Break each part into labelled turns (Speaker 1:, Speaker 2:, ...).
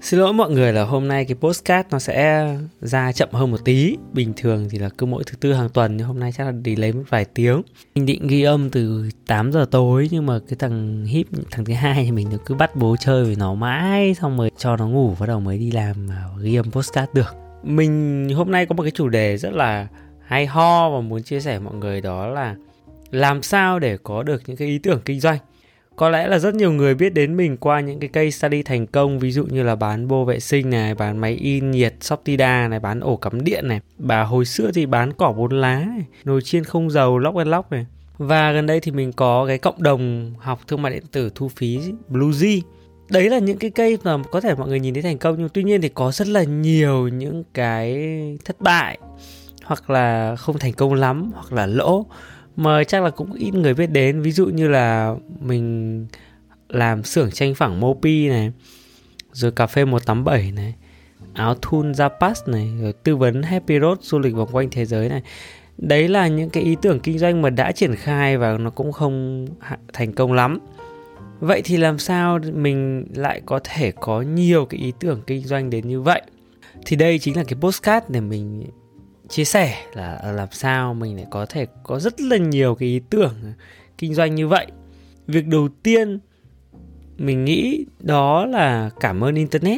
Speaker 1: Xin lỗi mọi người là hôm nay cái podcast nó sẽ ra chậm hơn một tí. Bình thường thì là cứ mỗi thứ tư hàng tuần, nhưng hôm nay chắc là delay mất vài tiếng. Mình định ghi âm từ 8 giờ tối, nhưng mà cái thằng Hip, thằng thứ hai thì mình cứ bắt bố chơi với nó mãi, xong rồi cho nó ngủ, bắt đầu mới đi làm ghi âm podcast được. Mình hôm nay có một cái chủ đề rất là hay ho và muốn chia sẻ với mọi người, đó là làm sao để có được những cái ý tưởng kinh doanh. Có lẽ là rất nhiều người biết đến mình qua những cái case study thành công, ví dụ như là bán bô vệ sinh này, bán máy in nhiệt Shoptida này, bán ổ cắm điện này, bà hồi xưa thì bán cỏ 4 lá này, nồi chiên không dầu Lock and Lock này. Và gần đây thì mình có cái cộng đồng học thương mại điện tử thu phí Bluesy. Đấy là những cái case mà có thể mọi người nhìn thấy thành công, nhưng tuy nhiên thì có rất là nhiều những cái thất bại, hoặc là không thành công lắm, hoặc là lỗ, mà chắc là cũng ít người biết đến. Ví dụ như là mình làm xưởng tranh phẳng Mopi này, rồi cà phê 187 này, áo thun Zapas này, rồi tư vấn Happy Road du lịch vòng quanh thế giới này. Đấy là những cái ý tưởng kinh doanh mà đã triển khai và nó cũng không thành công lắm. Vậy thì làm sao mình lại có thể có nhiều cái ý tưởng kinh doanh đến như vậy? Thì đây chính là cái podcast để mình chia sẻ là làm sao mình lại có thể có rất là nhiều cái ý tưởng kinh doanh như vậy. Việc đầu tiên mình nghĩ đó là cảm ơn Internet.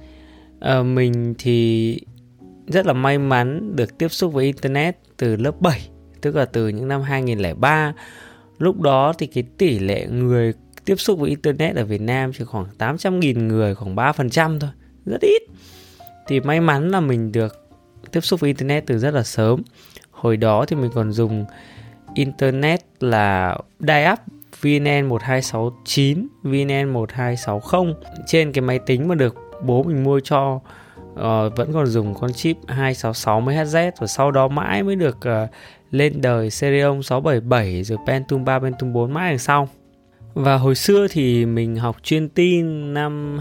Speaker 1: Mình thì rất là may mắn được tiếp xúc với Internet từ lớp 7, tức là từ những năm 2003. Lúc đó thì cái tỷ lệ người tiếp xúc với Internet ở Việt Nam chỉ khoảng 800.000 người, khoảng 3% thôi, rất ít. Thì may mắn là mình được tiếp xúc với Internet từ rất là sớm. Hồi đó thì mình còn dùng Internet là dial-up VNN 1269, VNN 1260 trên cái máy tính mà được bố mình mua cho. Vẫn còn dùng con chip 266 MHz, rồi sau đó mãi mới được lên đời Celeron 677, rồi Pentium 3, Pentium 4 mãi đằng sau. Và hồi xưa thì mình học chuyên tin năm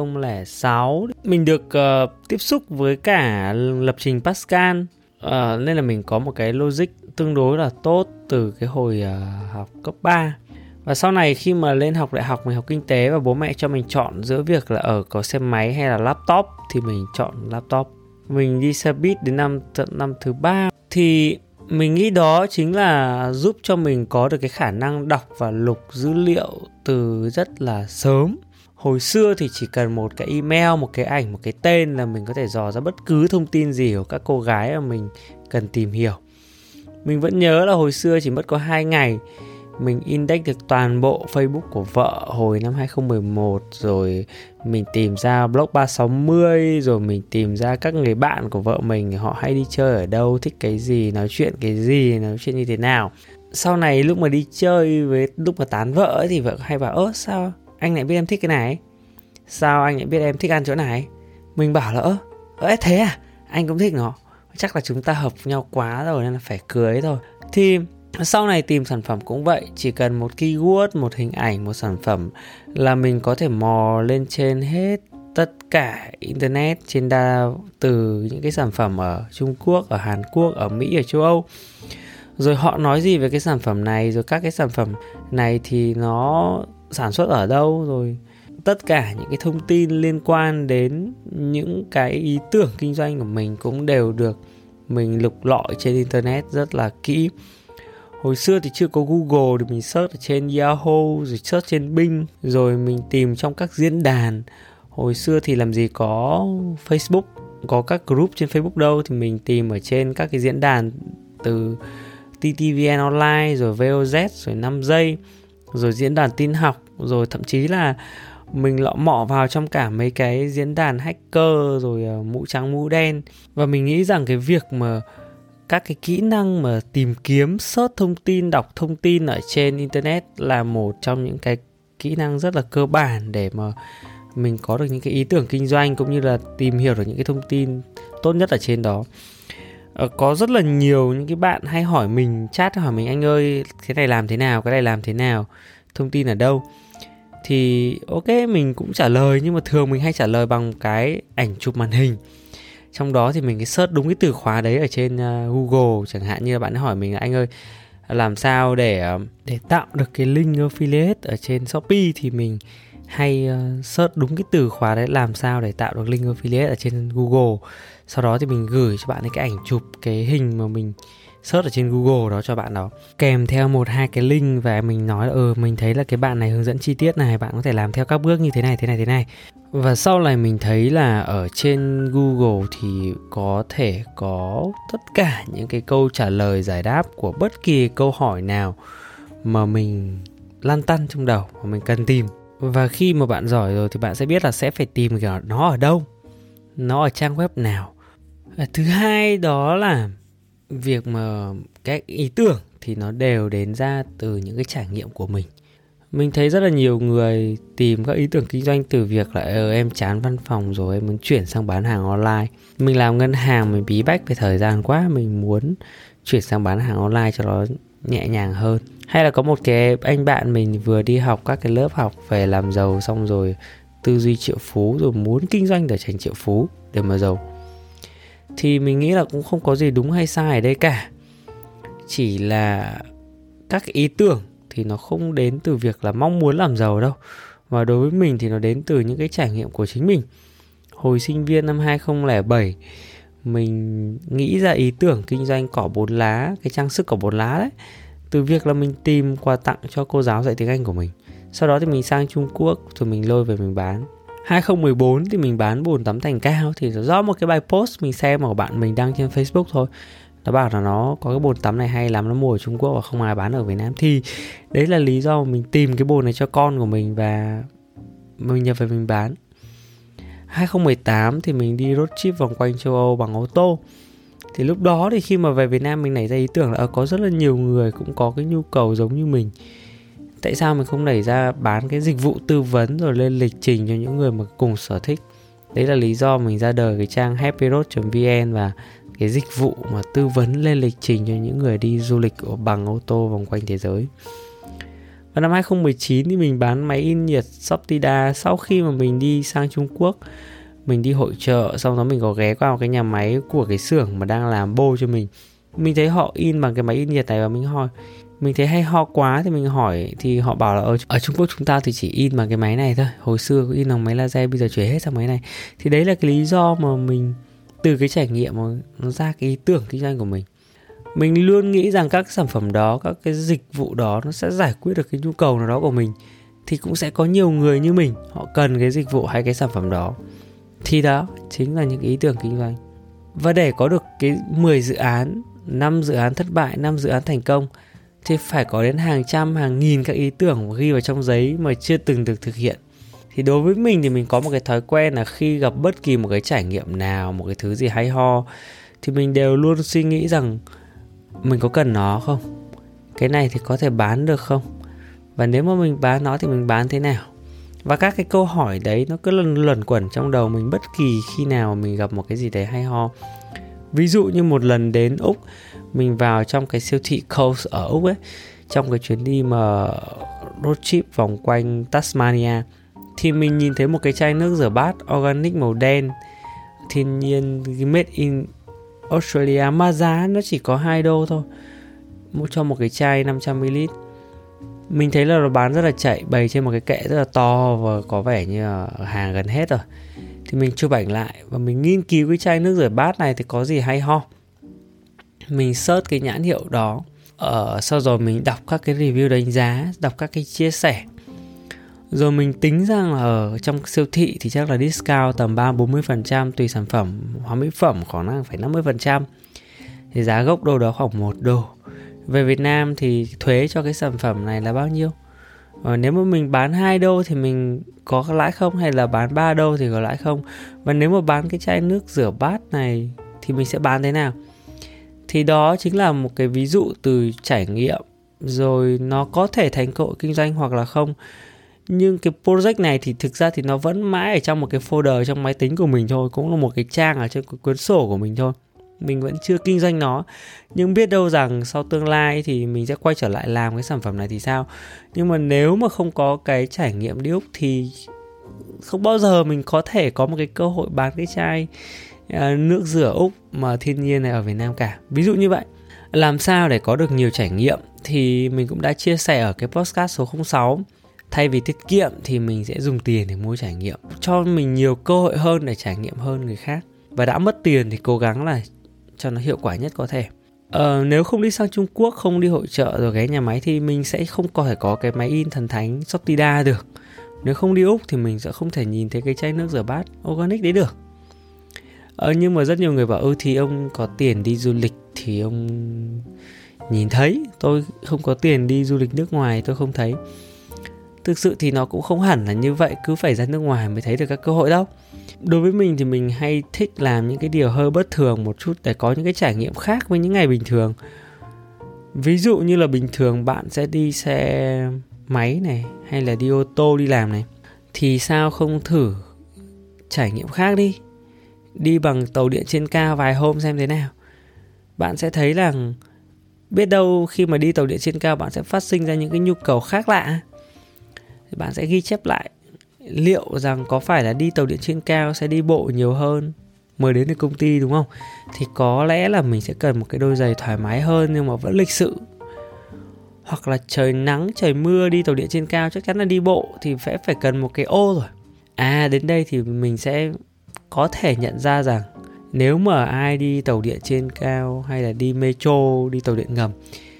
Speaker 1: 2006. Mình được tiếp xúc với cả lập trình Pascal, nên là mình có một cái logic tương đối là tốt từ cái hồi học cấp 3. Và sau này khi mà lên học đại học, mình học kinh tế và bố mẹ cho mình chọn giữa việc là có xe máy hay là laptop, thì mình chọn laptop. Mình đi xe buýt đến năm thứ 3. Thì mình nghĩ đó chính là giúp cho mình có được cái khả năng đọc và lục dữ liệu từ rất là sớm. Hồi xưa thì chỉ cần một cái email, một cái ảnh, một cái tên là mình có thể dò ra bất cứ thông tin gì của các cô gái mà mình cần tìm hiểu. Mình vẫn nhớ là hồi xưa chỉ mất có 2 ngày mình index được toàn bộ Facebook của vợ hồi năm 2011, rồi mình tìm ra blog 360, rồi mình tìm ra các người bạn của vợ mình, họ hay đi chơi ở đâu, thích cái gì, nói chuyện như thế nào. Sau này lúc mà đi chơi với lúc mà tán vợ ấy, thì vợ hay bảo sao anh lại biết em thích cái này, sao anh lại biết em thích ăn chỗ này. Mình bảo là thế à, anh cũng thích nó, chắc là chúng ta hợp nhau quá rồi nên là phải cưới thôi. Thì sau này tìm sản phẩm cũng vậy, chỉ cần một keyword, một hình ảnh, một sản phẩm là mình có thể mò lên trên hết tất cả Internet trên từ những cái sản phẩm ở Trung Quốc, ở Hàn Quốc, ở Mỹ, ở châu Âu. Rồi họ nói gì về cái sản phẩm này, rồi các cái sản phẩm này thì nó sản xuất ở đâu, rồi tất cả những cái thông tin liên quan đến những cái ý tưởng kinh doanh của mình cũng đều được mình lục lọi trên Internet rất là kỹ. Hồi xưa thì chưa có Google thì mình search ở trên Yahoo, rồi search trên Bing, rồi mình tìm trong các diễn đàn. Hồi xưa thì làm gì có Facebook, có các group trên Facebook đâu, thì mình tìm ở trên các cái diễn đàn từ TTVN Online, rồi VOZ, rồi 5 giây, rồi diễn đàn tin học, rồi thậm chí là mình lọ mọ vào trong cả mấy cái diễn đàn hacker, rồi mũ trắng mũ đen. Và mình nghĩ rằng cái việc mà các cái kỹ năng mà tìm kiếm, search thông tin, đọc thông tin ở trên Internet là một trong những cái kỹ năng rất là cơ bản để mà mình có được những cái ý tưởng kinh doanh, cũng như là tìm hiểu được những cái thông tin tốt nhất ở trên đó. Có rất là nhiều những cái bạn hay hỏi mình, chat hỏi mình, anh ơi cái này làm thế nào, cái này làm thế nào, thông tin ở đâu. Thì ok, mình cũng trả lời, nhưng mà thường mình hay trả lời bằng cái ảnh chụp màn hình. Trong đó thì mình cái search đúng cái từ khóa đấy ở trên Google. Chẳng hạn như là bạn hỏi mình là anh ơi làm sao để tạo được cái link affiliate ở trên Shopee, thì mình hay search đúng cái từ khóa đấy, làm sao để tạo được link affiliate ở trên Google. Sau đó thì mình gửi cho bạn ấy cái ảnh chụp cái hình mà mình search ở trên Google đó cho bạn đó, kèm theo 1-2 cái link, và mình nói là mình thấy là cái bạn này hướng dẫn chi tiết này, bạn có thể làm theo các bước như thế này. Và sau này mình thấy là ở trên Google thì có thể có tất cả những cái câu trả lời giải đáp của bất kỳ câu hỏi nào mà mình lăn tăn trong đầu mà mình cần tìm. Và khi mà bạn giỏi rồi thì bạn sẽ biết là sẽ phải tìm nó ở đâu, nó ở trang web nào. Thứ hai đó là việc mà các ý tưởng thì nó đều đến ra từ những cái trải nghiệm của mình. Mình thấy rất là nhiều người tìm các ý tưởng kinh doanh từ việc là em chán văn phòng rồi, em muốn chuyển sang bán hàng online. Mình làm ngân hàng, mình bí bách về thời gian quá, mình muốn chuyển sang bán hàng online cho nó nhẹ nhàng hơn. Hay là có một cái anh bạn mình vừa đi học các cái lớp học về làm giàu, xong rồi tư duy triệu phú, rồi muốn kinh doanh để thành triệu phú để mà giàu. Thì mình nghĩ là cũng không có gì đúng hay sai ở đây cả. Chỉ là các ý tưởng thì nó không đến từ việc là mong muốn làm giàu đâu. Và đối với mình thì nó đến từ những cái trải nghiệm của chính mình. Hồi sinh viên năm 2007, mình nghĩ ra ý tưởng kinh doanh cỏ 4 lá, cái trang sức cỏ 4 lá đấy, từ việc là mình tìm quà tặng cho cô giáo dạy tiếng Anh của mình. Sau đó thì mình sang Trung Quốc rồi mình lôi về mình bán. 2014 thì mình bán bồn tắm Thành Cao, thì do một cái bài post mình xem của bạn mình đăng trên Facebook thôi. Nó bảo là nó có cái bồn tắm này hay lắm, nó mua ở Trung Quốc và không ai bán ở Việt Nam. Thì đấy là lý do mình tìm cái bồn này cho con của mình và mình nhập về mình bán. 2018 thì mình đi road trip vòng quanh châu Âu bằng ô tô. Thì lúc đó thì khi mà về Việt Nam mình nảy ra ý tưởng là có rất là nhiều người cũng có cái nhu cầu giống như mình. Tại sao mình không nảy ra bán cái dịch vụ tư vấn rồi lên lịch trình cho những người mà cùng sở thích. Đấy là lý do mình ra đời cái trang happyroad.vn và cái dịch vụ mà tư vấn lên lịch trình cho những người đi du lịch bằng ô tô vòng quanh thế giới. Và năm 2019 thì mình bán máy in nhiệt Soptida. Sau khi mà mình đi sang Trung Quốc, mình đi hội chợ, xong đó mình có ghé qua một cái nhà máy của cái xưởng mà đang làm bô cho mình. Mình thấy họ in bằng cái máy in nhiệt này và mình hỏi, mình thấy hay ho quá thì mình hỏi, thì họ bảo là ở Trung Quốc chúng ta thì chỉ in bằng cái máy này thôi. Hồi xưa có in bằng máy laser, bây giờ chuyển hết sang máy này. Thì đấy là cái lý do mà mình từ cái trải nghiệm mà nó ra cái ý tưởng kinh doanh của mình. Mình luôn nghĩ rằng các sản phẩm đó, các cái dịch vụ đó nó sẽ giải quyết được cái nhu cầu nào đó của mình. Thì cũng sẽ có nhiều người như mình, họ cần cái dịch vụ hay cái sản phẩm đó. Thì đó chính là những ý tưởng kinh doanh. Và để có được cái 10 dự án, 5 dự án thất bại, 5 dự án thành công, thì phải có đến hàng trăm, hàng nghìn các ý tưởng ghi vào trong giấy mà chưa từng được thực hiện. Thì đối với mình thì mình có một cái thói quen là khi gặp bất kỳ một cái trải nghiệm nào, một cái thứ gì hay ho, thì mình đều luôn suy nghĩ rằng mình có cần nó không? Cái này thì có thể bán được không? Và nếu mà mình bán nó thì mình bán thế nào? Và các cái câu hỏi đấy nó cứ luẩn quẩn trong đầu mình bất kỳ khi nào mình gặp một cái gì đấy hay ho. Ví dụ như một lần đến Úc, mình vào trong cái siêu thị Coles ở Úc ấy, trong cái chuyến đi mà road trip vòng quanh Tasmania, thì mình nhìn thấy một cái chai nước rửa bát organic màu đen, thiên nhiên, made in Australia, mà giá nó chỉ có $2 thôi cho một cái chai 500ml. Mình thấy là nó bán rất là chạy, bày trên một cái kệ rất là to và có vẻ như là hàng gần hết rồi. Thì mình chụp ảnh lại và mình nghiên cứu cái chai nước rửa bát này thì có gì hay ho. Mình search cái nhãn hiệu đó. Sau rồi mình đọc các cái review đánh giá, đọc các cái chia sẻ. Rồi mình tính rằng là ở trong siêu thị thì chắc là discount tầm 30-40%, tùy sản phẩm. Hóa mỹ phẩm khả năng phải 50%. Thì giá gốc đâu đó khoảng $1. Về Việt Nam thì thuế cho cái sản phẩm này là bao nhiêu? Nếu mà mình bán $2 thì mình có lãi không? Hay là bán $3 thì có lãi không? Và nếu mà bán cái chai nước rửa bát này thì mình sẽ bán thế nào? Thì đó chính là một cái ví dụ từ trải nghiệm. Rồi nó có thể thành cơ hội kinh doanh hoặc là không. Nhưng cái project này thì thực ra thì nó vẫn mãi ở trong một cái folder trong máy tính của mình thôi. Cũng là một cái trang ở trên cuốn sổ của mình thôi. Mình vẫn chưa kinh doanh nó. Nhưng biết đâu rằng sau tương lai thì mình sẽ quay trở lại làm cái sản phẩm này thì sao. Nhưng mà nếu mà không có cái trải nghiệm đi Úc thì không bao giờ mình có thể có một cái cơ hội bán cái chai nước rửa Úc mà thiên nhiên này ở Việt Nam cả. Ví dụ như vậy. Làm sao để có được nhiều trải nghiệm thì mình cũng đã chia sẻ ở cái podcast số 06. Thay vì tiết kiệm thì mình sẽ dùng tiền để mua trải nghiệm, cho mình nhiều cơ hội hơn để trải nghiệm hơn người khác. Và đã mất tiền thì cố gắng là cho nó hiệu quả nhất có thể. Nếu không đi sang Trung Quốc, không đi hội chợ rồi ghé nhà máy thì mình sẽ không có thể có cái máy in thần thánh Soptida được. Nếu không đi Úc thì mình sẽ không thể nhìn thấy cái chai nước rửa bát organic đấy được. Nhưng mà rất nhiều người bảo thì ông có tiền đi du lịch thì ông nhìn thấy. Tôi không có tiền đi du lịch nước ngoài, tôi không thấy. Thực sự thì nó cũng không hẳn là như vậy, cứ phải ra nước ngoài mới thấy được các cơ hội đâu. Đối với mình thì mình hay thích làm những cái điều hơi bất thường một chút để có những cái trải nghiệm khác với những ngày bình thường. Ví dụ như là bình thường bạn sẽ đi xe máy này, hay là đi ô tô đi làm này, thì sao không thử trải nghiệm khác đi. Đi bằng tàu điện trên cao vài hôm xem thế nào. Bạn sẽ thấy là biết đâu khi mà đi tàu điện trên cao bạn sẽ phát sinh ra những cái nhu cầu khác lạ. Bạn sẽ ghi chép lại liệu rằng có phải là đi tàu điện trên cao sẽ đi bộ nhiều hơn mới đến được công ty, đúng không? Thì có lẽ là mình sẽ cần một cái đôi giày thoải mái hơn nhưng mà vẫn lịch sự. Hoặc là trời nắng, trời mưa đi tàu điện trên cao chắc chắn là đi bộ thì phải cần một cái ô rồi. Đến đây thì mình sẽ có thể nhận ra rằng nếu mà ai đi tàu điện trên cao hay là đi metro, đi tàu điện ngầm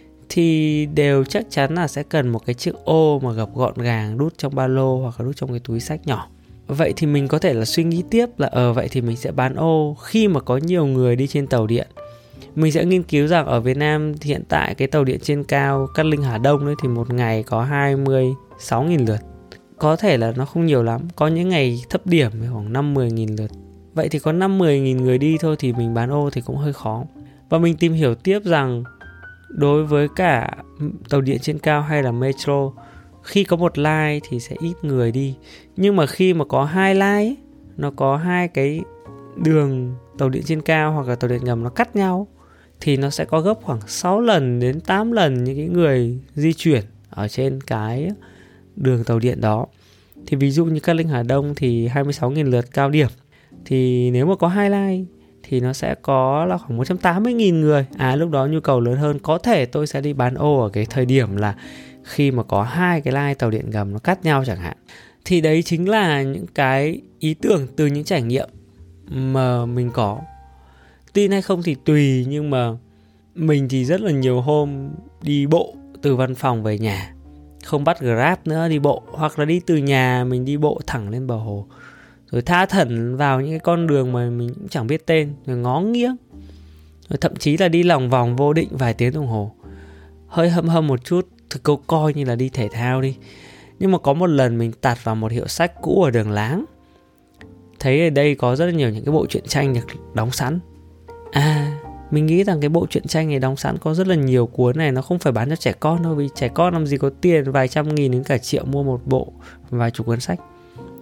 Speaker 1: thì đều chắc chắn là sẽ cần một cái chiếc ô mà gập gọn gàng, đút trong ba lô hoặc là đút trong cái túi xách nhỏ. Vậy thì mình có thể là suy nghĩ tiếp là vậy thì mình sẽ bán ô khi mà có nhiều người đi trên tàu điện. Mình sẽ nghiên cứu rằng ở Việt Nam thì hiện tại cái tàu điện trên cao Cát Linh Hà Đông ấy thì một ngày có 26.000 lượt. Có thể là nó không nhiều lắm, có những ngày thấp điểm khoảng 5-10.000 lượt. Vậy thì có 5-10.000 người đi thôi thì mình bán ô thì cũng hơi khó. Và mình tìm hiểu tiếp rằng đối với cả tàu điện trên cao hay là metro, khi có một line thì sẽ ít người đi. Nhưng mà khi mà có hai line, nó có hai cái đường tàu điện trên cao hoặc là tàu điện ngầm nó cắt nhau, thì nó sẽ có gấp khoảng 6 lần đến 8 lần những cái người di chuyển ở trên cái đường tàu điện đó. Thì ví dụ như Cát Linh Hà Đông thì 26.000 lượt cao điểm, thì nếu mà có hai line thì nó sẽ có là khoảng 180.000 người. Lúc đó nhu cầu lớn hơn, có thể tôi sẽ đi bán ô ở cái thời điểm là khi mà có hai cái line tàu điện ngầm nó cắt nhau chẳng hạn. Thì đấy chính là những cái ý tưởng từ những trải nghiệm mà mình có. Tin hay không thì tùy, nhưng mà mình thì rất là nhiều hôm đi bộ từ văn phòng về nhà, không bắt Grab nữa, đi bộ. Hoặc là đi từ nhà mình đi bộ thẳng lên bờ hồ, rồi tha thẩn vào những cái con đường mà mình cũng chẳng biết tên, rồi ngó nghiêng, rồi thậm chí là đi lòng vòng vô định vài tiếng đồng hồ. Hơi hâm một chút, thực câu coi như là đi thể thao đi. Nhưng mà có một lần mình tạt vào một hiệu sách cũ ở đường Láng, thấy ở đây có rất là nhiều những cái bộ truyện tranh được đóng sẵn. Mình nghĩ rằng cái bộ truyện tranh này đóng sẵn có rất là nhiều cuốn này, nó không phải bán cho trẻ con đâu, vì trẻ con làm gì có tiền vài trăm nghìn đến cả triệu mua một bộ vài chục cuốn sách.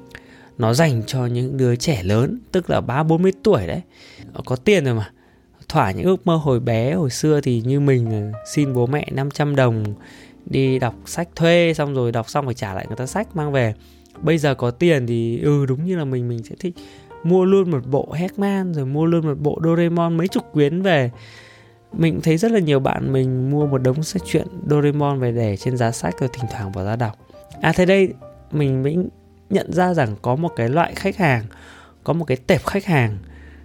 Speaker 1: Nó dành cho những đứa trẻ lớn, tức là 30-40 tuổi đấy, có tiền rồi mà. Thỏa những ước mơ hồi bé, hồi xưa thì như mình xin bố mẹ 500 đồng đi đọc sách thuê, xong rồi đọc xong phải trả lại người ta sách mang về. Bây giờ có tiền thì đúng như là mình sẽ thích mua luôn một bộ Hackman, rồi mua luôn một bộ Doraemon mấy chục quyển về. Mình thấy rất là nhiều bạn mình mua một đống sách truyện Doraemon về để trên giá sách rồi thỉnh thoảng bỏ ra đọc. Thế đây mình mới nhận ra rằng có một cái loại khách hàng, có một cái tệp khách hàng,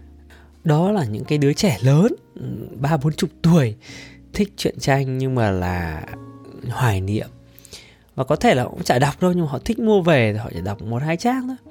Speaker 1: đó là những cái đứa trẻ lớn 30-40 tuổi thích truyện tranh nhưng mà là hoài niệm. Và có thể là cũng chả đọc đâu, nhưng mà họ thích mua về thì họ chỉ đọc 1-2 trang thôi.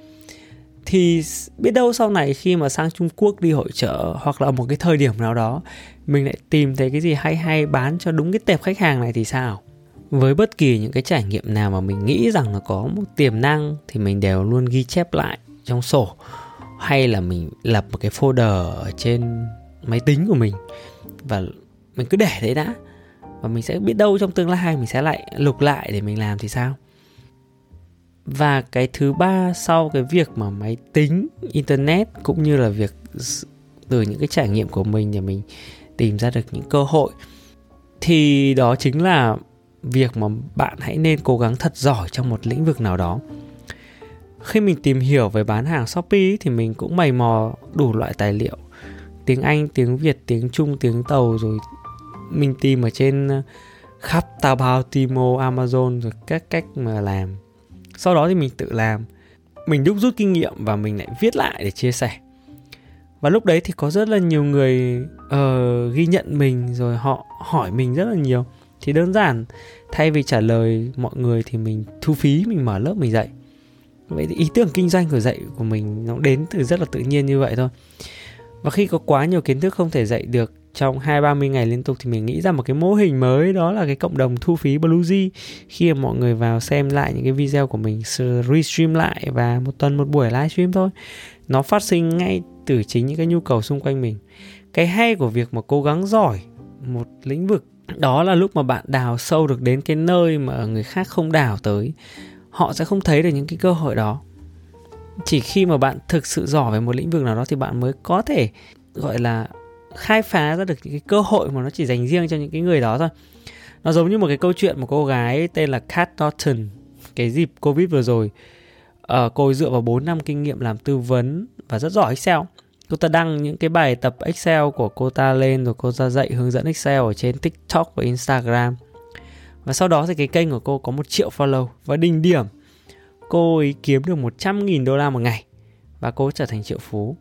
Speaker 1: Thì biết đâu sau này khi mà sang Trung Quốc đi hội chợ, hoặc là một cái thời điểm nào đó mình lại tìm thấy cái gì hay bán cho đúng cái tệp khách hàng này thì sao? Với bất kỳ những cái trải nghiệm nào mà mình nghĩ rằng nó có một tiềm năng thì mình đều luôn ghi chép lại trong sổ, hay là mình lập một cái folder ở trên máy tính của mình và mình cứ để đấy đã. Và mình sẽ biết đâu trong tương lai mình sẽ lại lục lại để mình làm thì sao. Và cái thứ ba sau cái việc mà máy tính, internet cũng như là việc từ những cái trải nghiệm của mình để mình tìm ra được những cơ hội, thì đó chính là việc mà bạn hãy nên cố gắng thật giỏi trong một lĩnh vực nào đó. Khi mình tìm hiểu về bán hàng Shopee thì mình cũng mày mò đủ loại tài liệu, tiếng Anh, tiếng Việt, tiếng Trung, tiếng Tàu, rồi mình tìm ở trên khắp Taobao, Temu, Amazon, rồi các cách mà làm. Sau đó thì mình tự làm, mình đúc rút kinh nghiệm và mình lại viết lại để chia sẻ. Và lúc đấy thì có rất là nhiều người ghi nhận mình, rồi họ hỏi mình rất là nhiều. Thì đơn giản, thay vì trả lời mọi người thì mình thu phí, mình mở lớp mình dạy. Vậy thì ý tưởng kinh doanh của dạy của mình nó đến từ rất là tự nhiên như vậy thôi. Và khi có quá nhiều kiến thức không thể dạy được trong 20-30 ngày liên tục thì mình nghĩ ra một cái mô hình mới, đó là cái cộng đồng thu phí Bluesy. Khi mà mọi người vào xem lại những cái video của mình restream lại và một tuần một buổi livestream thôi. Nó phát sinh ngay từ chính những cái nhu cầu xung quanh mình. Cái hay của việc mà cố gắng giỏi một lĩnh vực đó là lúc mà bạn đào sâu được đến cái nơi mà người khác không đào tới, họ sẽ không thấy được những cái cơ hội đó. Chỉ khi mà bạn thực sự giỏi về một lĩnh vực nào đó thì bạn mới có thể gọi là khai phá ra được những cái cơ hội mà nó chỉ dành riêng cho những cái người đó thôi. Nó giống như một cái câu chuyện một cô gái tên là Kat Norton. Cái dịp Covid vừa rồi, cô ấy dựa vào 4 năm kinh nghiệm làm tư vấn và rất giỏi Excel. Cô ta đăng những cái bài tập Excel của cô ta lên, rồi cô ta dạy hướng dẫn Excel ở trên TikTok và Instagram. Và sau đó thì cái kênh của cô có 1 triệu follow. Và đỉnh điểm, cô ấy kiếm được 100.000 đô la một ngày và cô trở thành triệu phú.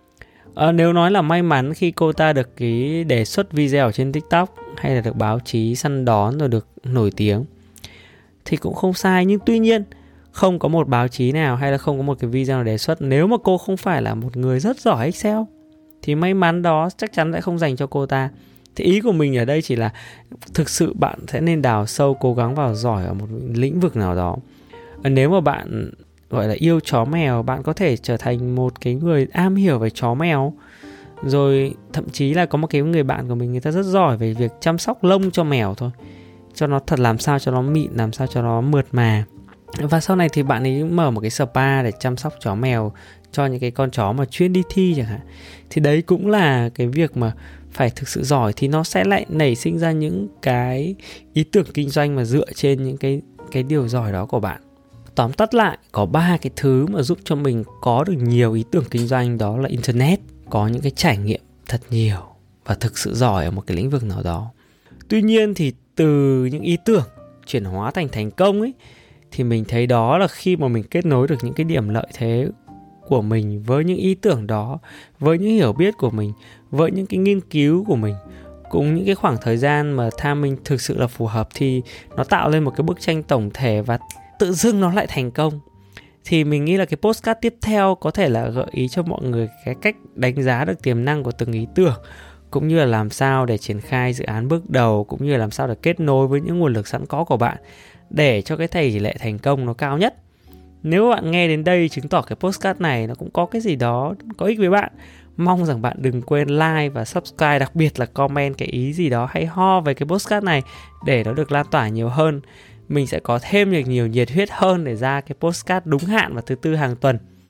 Speaker 1: Nếu nói là may mắn khi cô ta được cái đề xuất video ở trên TikTok hay là được báo chí săn đón rồi được nổi tiếng thì cũng không sai. Nhưng tuy nhiên không có một báo chí nào hay là không có một cái video nào đề xuất, nếu mà cô không phải là một người rất giỏi Excel thì may mắn đó chắc chắn sẽ không dành cho cô ta. Thì ý của mình ở đây chỉ là thực sự bạn sẽ nên đào sâu, cố gắng vào giỏi ở một lĩnh vực nào đó. Nếu mà bạn gọi là yêu chó mèo, bạn có thể trở thành một cái người am hiểu về chó mèo. Rồi thậm chí là có một cái người bạn của mình, người ta rất giỏi về việc chăm sóc lông cho mèo thôi, cho nó thật, làm sao cho nó mịn, làm sao cho nó mượt mà. Và sau này thì bạn ấy mở một cái spa để chăm sóc chó mèo cho những cái con chó mà chuyên đi thi chẳng hạn. Thì đấy cũng là cái việc mà phải thực sự giỏi thì nó sẽ lại nảy sinh ra những cái ý tưởng kinh doanh mà dựa trên những cái điều giỏi đó của bạn. Tóm tắt lại, có 3 cái thứ mà giúp cho mình có được nhiều ý tưởng kinh doanh, đó là Internet, có những cái trải nghiệm thật nhiều và thực sự giỏi ở một cái lĩnh vực nào đó. Tuy nhiên thì từ những ý tưởng chuyển hóa thành thành công ấy, thì mình thấy đó là khi mà mình kết nối được những cái điểm lợi thế của mình với những ý tưởng đó, với những hiểu biết của mình, với những cái nghiên cứu của mình, cùng những cái khoảng thời gian mà timing thực sự là phù hợp, thì nó tạo lên một cái bức tranh tổng thể và tự dưng nó lại thành công. Thì mình nghĩ là cái podcast tiếp theo có thể là gợi ý cho mọi người cái cách đánh giá được tiềm năng của từng ý tưởng, cũng như là làm sao để triển khai dự án bước đầu, cũng như là làm sao để kết nối với những nguồn lực sẵn có của bạn để cho cái tỷ lệ thành công nó cao nhất. Nếu bạn nghe đến đây chứng tỏ cái podcast này nó cũng có cái gì đó có ích với bạn. Mong rằng bạn đừng quên like và subscribe, đặc biệt là comment cái ý gì đó hay ho về cái podcast này để nó được lan tỏa nhiều hơn. Mình sẽ có thêm được nhiều nhiệt huyết hơn để ra cái podcast đúng hạn vào thứ Tư hàng tuần.